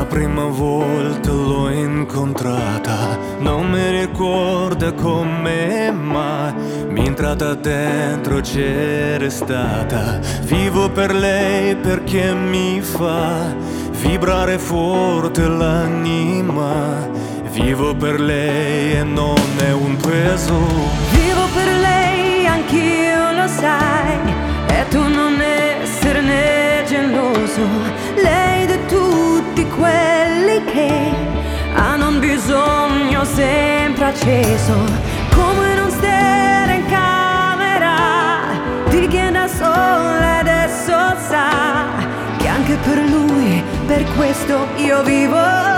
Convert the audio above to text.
prima volta l'ho incontrata, non mi ricordo come mai mi è entrata dentro, c'era stata. Vivo per lei perché mi fa vibrare forte l'anima. Vivo per lei e non è un peso. Vivo per lei, anch'io lo sai, e tu non esserne geloso. Lei di tutti quelli che hanno un bisogno sempre acceso, come non stare in camera di chi è da sola adesso sa che anche per lui, per questo io vivo.